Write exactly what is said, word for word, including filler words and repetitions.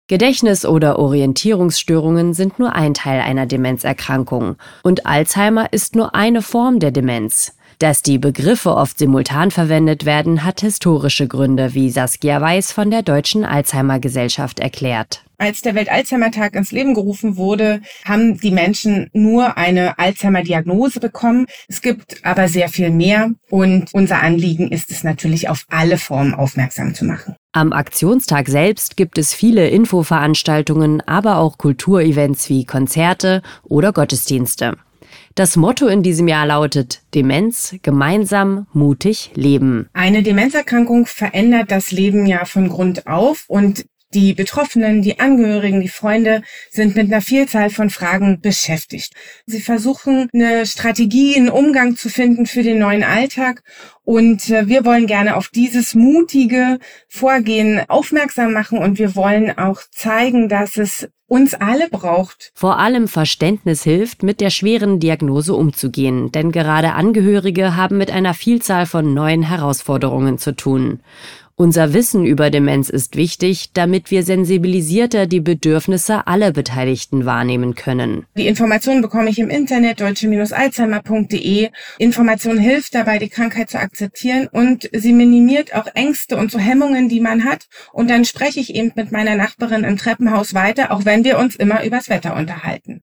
Gedächtnis- oder Orientierungsstörungen sind nur ein Teil einer Demenzerkrankung. Und Alzheimer ist nur eine Form der Demenz. Dass die Begriffe oft simultan verwendet werden, hat historische Gründe, wie Saskia Weiß von der Deutschen Alzheimer-Gesellschaft erklärt. Als der Welt-Alzheimer-Tag ins Leben gerufen wurde, haben die Menschen nur eine Alzheimer-Diagnose bekommen. Es gibt aber sehr viel mehr und unser Anliegen ist es natürlich, auf alle Formen aufmerksam zu machen. Am Aktionstag selbst gibt es viele Infoveranstaltungen, aber auch Kulturevents wie Konzerte oder Gottesdienste. Das Motto in diesem Jahr lautet: Demenz, gemeinsam, mutig leben. Eine Demenzerkrankung verändert das Leben ja von Grund auf und die Betroffenen, die Angehörigen, die Freunde sind mit einer Vielzahl von Fragen beschäftigt. Sie versuchen, eine Strategie, einen Umgang zu finden für den neuen Alltag. Und wir wollen gerne auf dieses mutige Vorgehen aufmerksam machen und wir wollen auch zeigen, dass es uns alle braucht. Vor allem Verständnis hilft, mit der schweren Diagnose umzugehen, denn gerade Angehörige haben mit einer Vielzahl von neuen Herausforderungen zu tun. Unser Wissen über Demenz ist wichtig, damit wir sensibilisierter die Bedürfnisse aller Beteiligten wahrnehmen können. Die Informationen bekomme ich im Internet deutsche Alzheimer punkt de. Information hilft dabei, die Krankheit zu akzeptieren und sie minimiert auch Ängste und so Hemmungen, die man hat. Und dann spreche ich eben mit meiner Nachbarin im Treppenhaus weiter, auch wenn wir uns immer übers Wetter unterhalten.